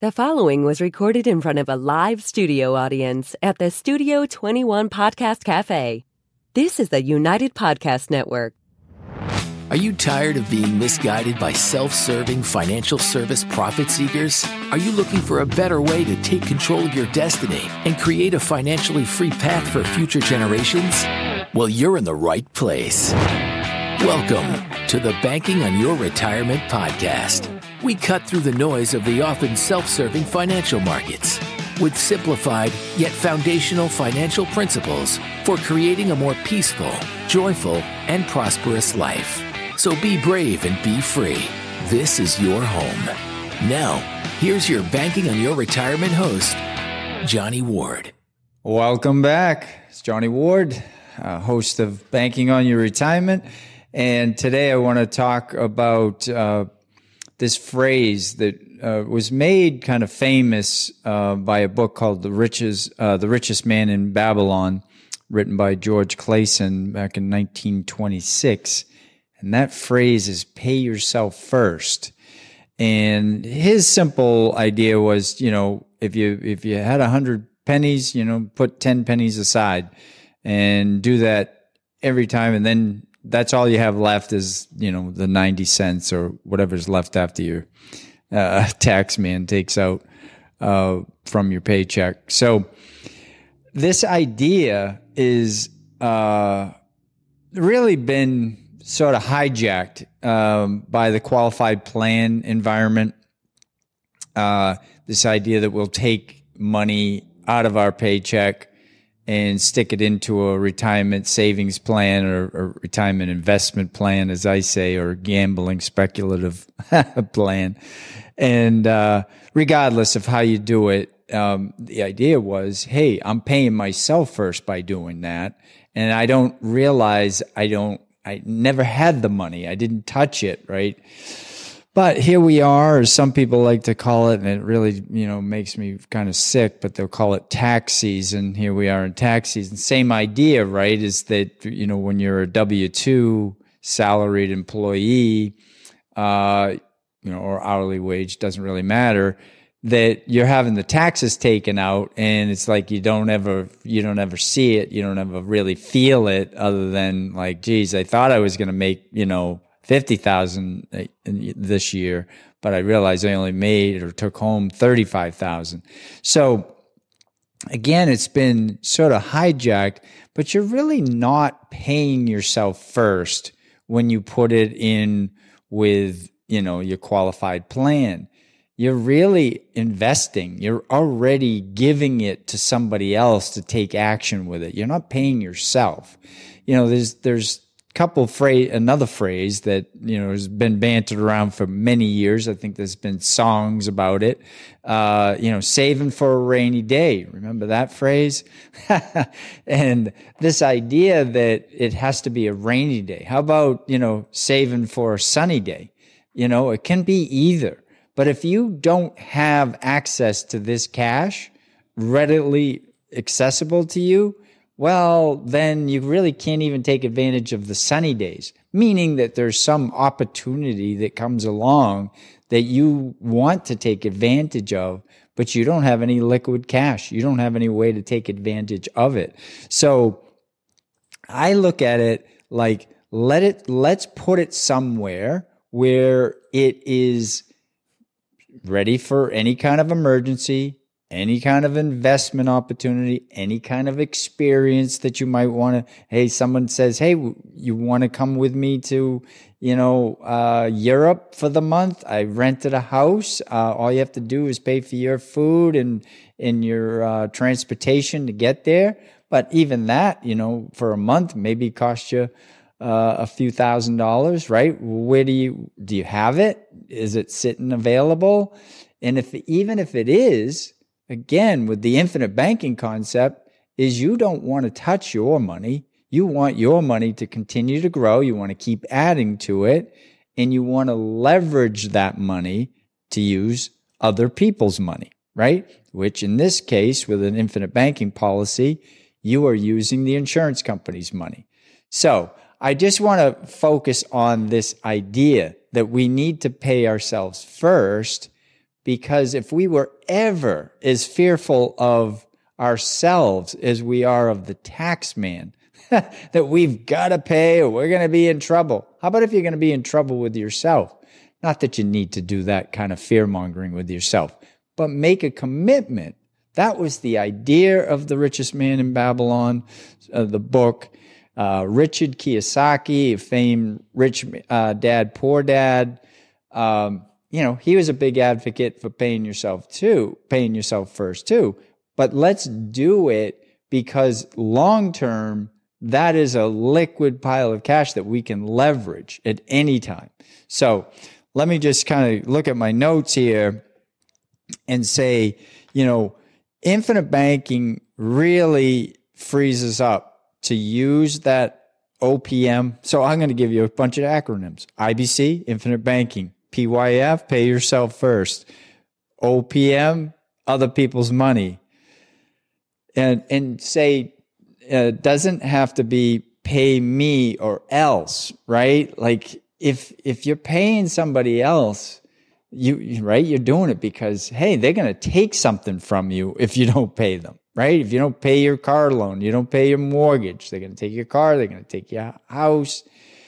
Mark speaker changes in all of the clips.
Speaker 1: The following was recorded in front of a live studio audience at the Studio 21 Podcast Cafe. This is the United Podcast Network.
Speaker 2: Are you tired of being misguided by self-serving financial service profit seekers? Are you looking for a better way to take control of your destiny and create a financially free path for future generations? Well, you're in the right place. Welcome to the Banking on Your Retirement podcast. We cut through the noise of the often self-serving financial markets with simplified yet foundational financial principles for creating a more peaceful, joyful, and prosperous life. So be brave and be free. This is your home. Now, here's your Banking on Your Retirement host, Johnny Ward.
Speaker 3: Welcome back. It's Johnny Ward, host of Banking on Your Retirement. And today I want to talk about this phrase that was made kind of famous by a book called The Richest Man in Babylon, written by George Clason back in 1926. And that phrase is pay yourself first. And his simple idea was, if you had 100 pennies, put 10 pennies aside and do that every time. And then that's all you have left is, the 90 cents or whatever's left after your tax man takes out from your paycheck. So this idea is really been sort of hijacked by the qualified plan environment. This idea that we'll take money out of our paycheck and stick it into a retirement savings plan or a retirement investment plan, as I say, or gambling speculative plan. And regardless of how you do it, the idea was, hey, I'm paying myself first by doing that. And I don't realize I never had the money. I didn't touch it, right? But here we are, or some people like to call it, and it really, makes me kind of sick, but they'll call it tax season. Here we are in tax season. Same idea, right, is that, when you're a W-2 salaried employee, or hourly wage, doesn't really matter, that you're having the taxes taken out, and it's like you don't ever see it, you don't ever really feel it, other than like, geez, I thought I was going to make, 50,000 this year, but I realized I only made or took home 35,000. So again, it's been sort of hijacked, but you're really not paying yourself first when you put it in with, your qualified plan. You're really investing. You're already giving it to somebody else to take action with it. You're not paying yourself. There's another phrase that, has been bantered around for many years. I think there's been songs about it. Saving for a rainy day. Remember that phrase? And this idea that it has to be a rainy day. How about, saving for a sunny day? It can be either. But if you don't have access to this cash readily accessible to you, well, then you really can't even take advantage of the sunny days, meaning that there's some opportunity that comes along that you want to take advantage of, but you don't have any liquid cash. You don't have any way to take advantage of it. So I look at it like, let's put it somewhere where it is ready for any kind of emergency, any kind of investment opportunity, any kind of experience that you might want to, hey, someone says, hey, you want to come with me to, Europe for the month? I rented a house. All you have to do is pay for your food and your transportation to get there. But even that, for a month, maybe cost you a few $1,000s, right? Where do you have it? Is it sitting available? And even if it is, again, with the infinite banking concept, is you don't want to touch your money. You want your money to continue to grow. You want to keep adding to it, and you want to leverage that money to use other people's money, right? Which in this case, with an infinite banking policy, you are using the insurance company's money. So I just want to focus on this idea that we need to pay ourselves first because if we were ever as fearful of ourselves as we are of the tax man, that we've got to pay or we're going to be in trouble. How about if you're going to be in trouble with yourself? Not that you need to do that kind of fear-mongering with yourself, but make a commitment. That was the idea of The Richest Man in Babylon, the book. Richard Kiyosaki, famed Rich Dad, Poor Dad, he was a big advocate for paying yourself first too. But let's do it because long-term, that is a liquid pile of cash that we can leverage at any time. So let me just kind of look at my notes here and say, infinite banking really frees us up to use that OPM. So I'm going to give you a bunch of acronyms. IBC, infinite banking. PYF, pay yourself first. OPM, other people's money. And say, doesn't have to be pay me or else, right? Like if you're paying somebody else, you're doing it because, hey, they're going to take something from you if you don't pay them, right? If you don't pay your car loan, you don't pay your mortgage, they're going to take your car, they're going to take your house.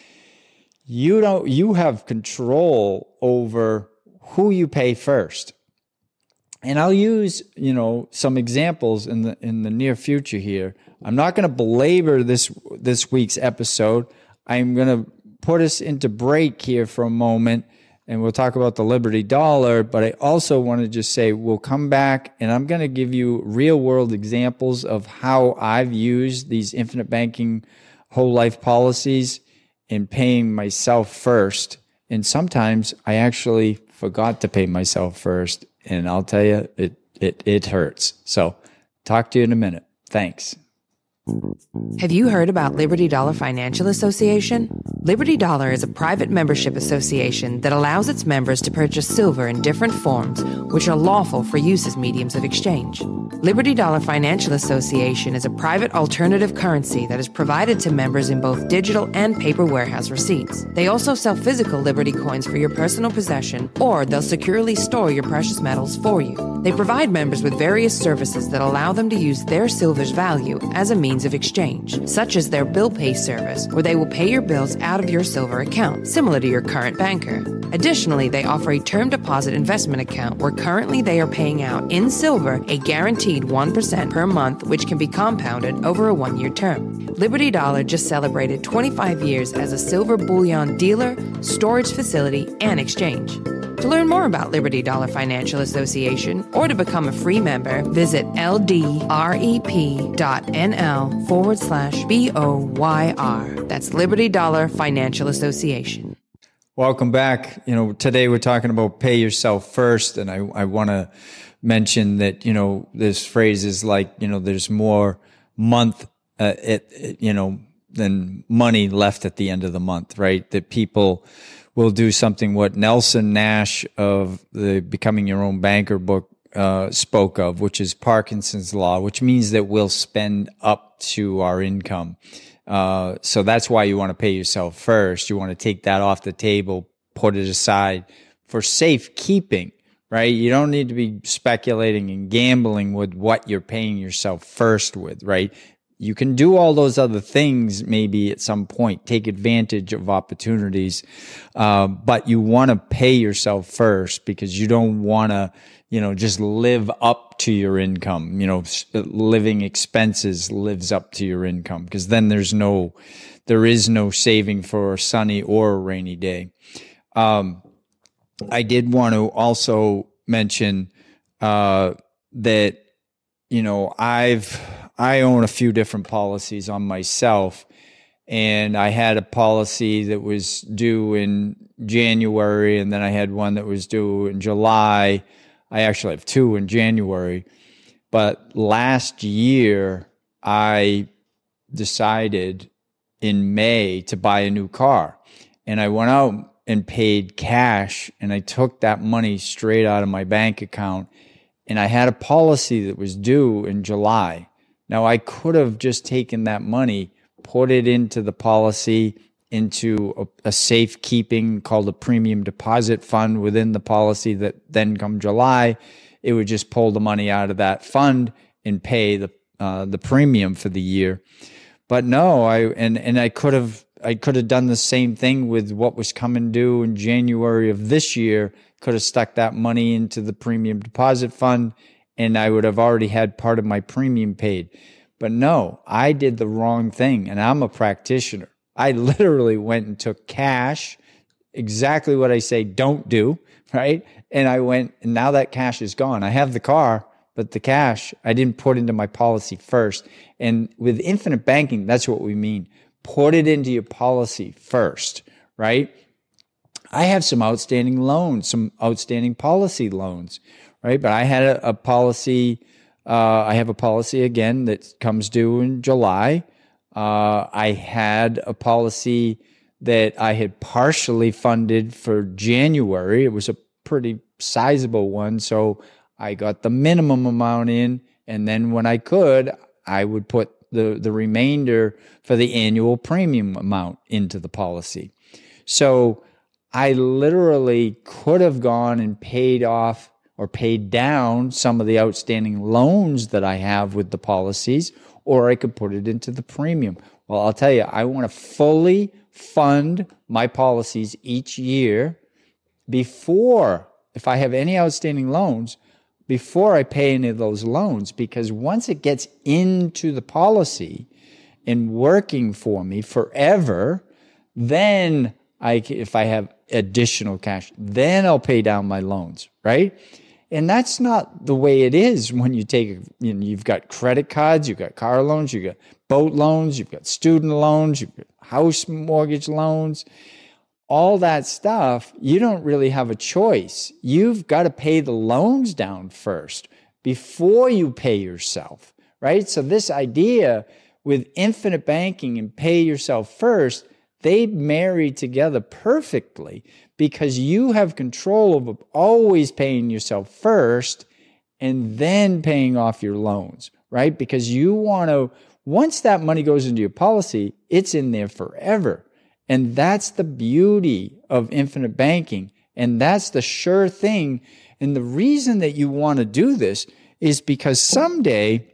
Speaker 3: You have control over who you pay first. And I'll use, some examples in the near future here. I'm not going to belabor this week's episode. I'm going to put us into break here for a moment, and we'll talk about the Liberty Dollar. But I also want to just say we'll come back, and I'm going to give you real-world examples of how I've used these infinite banking whole life policies in paying myself first. And sometimes I actually forgot to pay myself first. And I'll tell you, it hurts. So talk to you in a minute. Thanks.
Speaker 4: Have you heard about Liberty Dollar Financial Association? Liberty Dollar is a private membership association that allows its members to purchase silver in different forms, which are lawful for use as mediums of exchange. Liberty Dollar Financial Association is a private alternative currency that is provided to members in both digital and paper warehouse receipts. They also sell physical Liberty coins for your personal possession, or they'll securely store your precious metals for you. They provide members with various services that allow them to use their silver's value as a means of exchange, such as their bill pay service, where they will pay your bills out of your silver account, similar to your current banker. Additionally, they offer a term deposit investment account where currently they are paying out in silver a guaranteed 1% per month, which can be compounded over a 1-year term. Liberty Dollar just celebrated 25 years as a silver bullion dealer, storage facility, and exchange. To learn more about Liberty Dollar Financial Association or to become a free member, visit ldrep.nl/BOYR. That's Liberty Dollar Financial Association.
Speaker 3: Welcome back. Today we're talking about pay yourself first. And I want to mention that, this phrase is like, there's more month, than money left at the end of the month, right? That people will do something what Nelson Nash of the Becoming Your Own Banker book spoke of, which is Parkinson's Law, which means that we'll spend up to our income. So that's why you want to pay yourself first. You want to take that off the table, put it aside for safekeeping, right? You don't need to be speculating and gambling with what you're paying yourself first with, right? You can do all those other things maybe at some point, take advantage of opportunities, but you want to pay yourself first because you don't want to, just live up to your income. Living expenses lives up to your income because then there is no saving for a sunny or a rainy day. I did want to also mention that, I own a few different policies on myself, and I had a policy that was due in January, and then I had one that was due in July. I actually have two in January. But last year, I decided in May to buy a new car, and I went out and paid cash, and I took that money straight out of my bank account, and I had a policy that was due in July. Now, I could have just taken that money, put it into the policy, into a safekeeping called a premium deposit fund within the policy that then come July, it would just pull the money out of that fund and pay the premium for the year. But no, I could have done the same thing with what was coming due in January of this year. Could have stuck that money into the premium deposit fund, and I would have already had part of my premium paid. But no, I did the wrong thing, and I'm a practitioner. I literally went and took cash, exactly what I say don't do, right? And I went, and now that cash is gone. I have the car, but the cash I didn't put into my policy first. And with infinite banking, that's what we mean. Put it into your policy first, right? I have some outstanding loans, some outstanding policy loans, right? But I had a policy, I have a policy again that comes due in July. I had a policy that I had partially funded for January. It was a pretty sizable one, so I got the minimum amount in, and then when I could, I would put the remainder for the annual premium amount into the policy. So I literally could have gone and paid off or paid down some of the outstanding loans that I have with the policies, or I could put it into the premium. Well, I'll tell you, I want to fully fund my policies each year before, if I have any outstanding loans, before I pay any of those loans, because once it gets into the policy and working for me forever, then if I have additional cash, then I'll pay down my loans, right? And that's not the way it is when you take, you've got credit cards, you've got car loans, you've got boat loans, you've got student loans, you've got house mortgage loans, all that stuff. You don't really have a choice. You've got to pay the loans down first before you pay yourself, right? So this idea with infinite banking and pay yourself first, they marry together perfectly because you have control over always paying yourself first and then paying off your loans, right? Because you want to, once that money goes into your policy, it's in there forever. And that's the beauty of infinite banking. And that's the sure thing. And the reason that you want to do this is because someday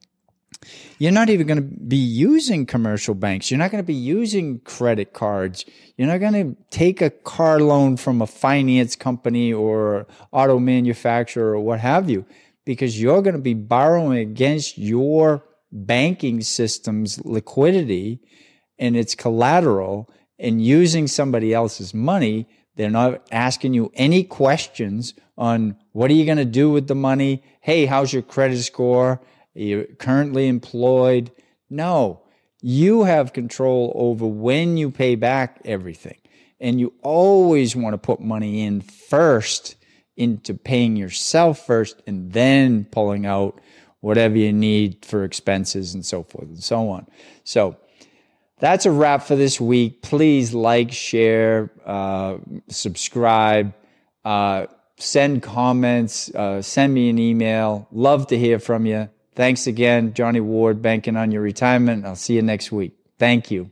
Speaker 3: you're not even going to be using commercial banks. You're not going to be using credit cards. You're not going to take a car loan from a finance company or auto manufacturer or what have you, because you're going to be borrowing against your banking system's liquidity and its collateral and using somebody else's money. They're not asking you any questions on what are you going to do with the money? Hey, how's your credit score? Are you currently employed? No, you have control over when you pay back everything. And you always want to put money in first into paying yourself first and then pulling out whatever you need for expenses and so forth and so on. So that's a wrap for this week. Please like, share, subscribe, send comments, send me an email. Love to hear from you. Thanks again, Johnny Ward, Banking on Your Retirement. I'll see you next week. Thank you.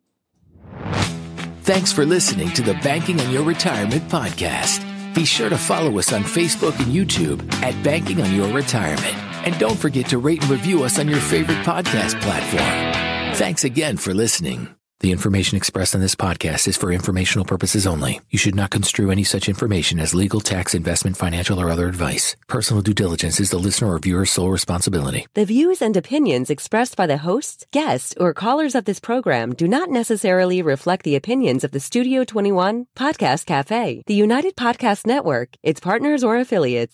Speaker 2: Thanks for listening to the Banking on Your Retirement podcast. Be sure to follow us on Facebook and YouTube at Banking on Your Retirement. And don't forget to rate and review us on your favorite podcast platform. Thanks again for listening. The information expressed on this podcast is for informational purposes only. You should not construe any such information as legal, tax, investment, financial, or other advice. Personal due diligence is the listener or viewer's sole responsibility.
Speaker 1: The views and opinions expressed by the hosts, guests, or callers of this program do not necessarily reflect the opinions of the Studio 21 Podcast Cafe, the United Podcast Network, its partners, or affiliates.